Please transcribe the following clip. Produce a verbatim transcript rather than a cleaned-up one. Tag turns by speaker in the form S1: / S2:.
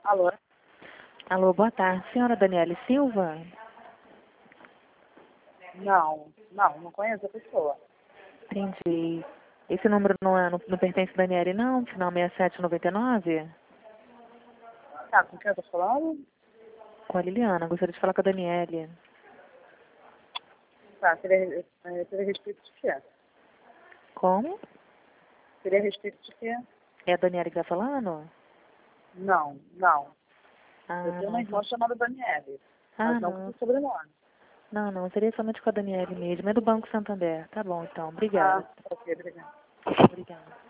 S1: Alô?
S2: Alô, boa tarde. Senhora Daniele Silva?
S1: Não, não, não conheço a pessoa.
S2: Entendi. Esse número não, é, não, não pertence a Daniele, não? Final seis sete nove nove?
S1: Tá, com quem eu tô falando?
S2: Com a Liliana. Gostaria de falar com a Daniele.
S1: Tá, seria, é, seria a respeito de quê?
S2: Como?
S1: Seria a respeito de quê?
S2: É a Daniele que está falando?
S1: Não, não.
S2: Ah,
S1: Eu tenho uma
S2: não.
S1: irmã chamada Daniele,
S2: Ah,
S1: mas não com
S2: não.
S1: o sobrenome.
S2: Não, não. Seria somente com a Daniele mesmo. É do Banco Santander. Tá bom, então.
S1: Ah,
S2: Obrigada.
S1: ok, obrigada.
S2: Obrigada.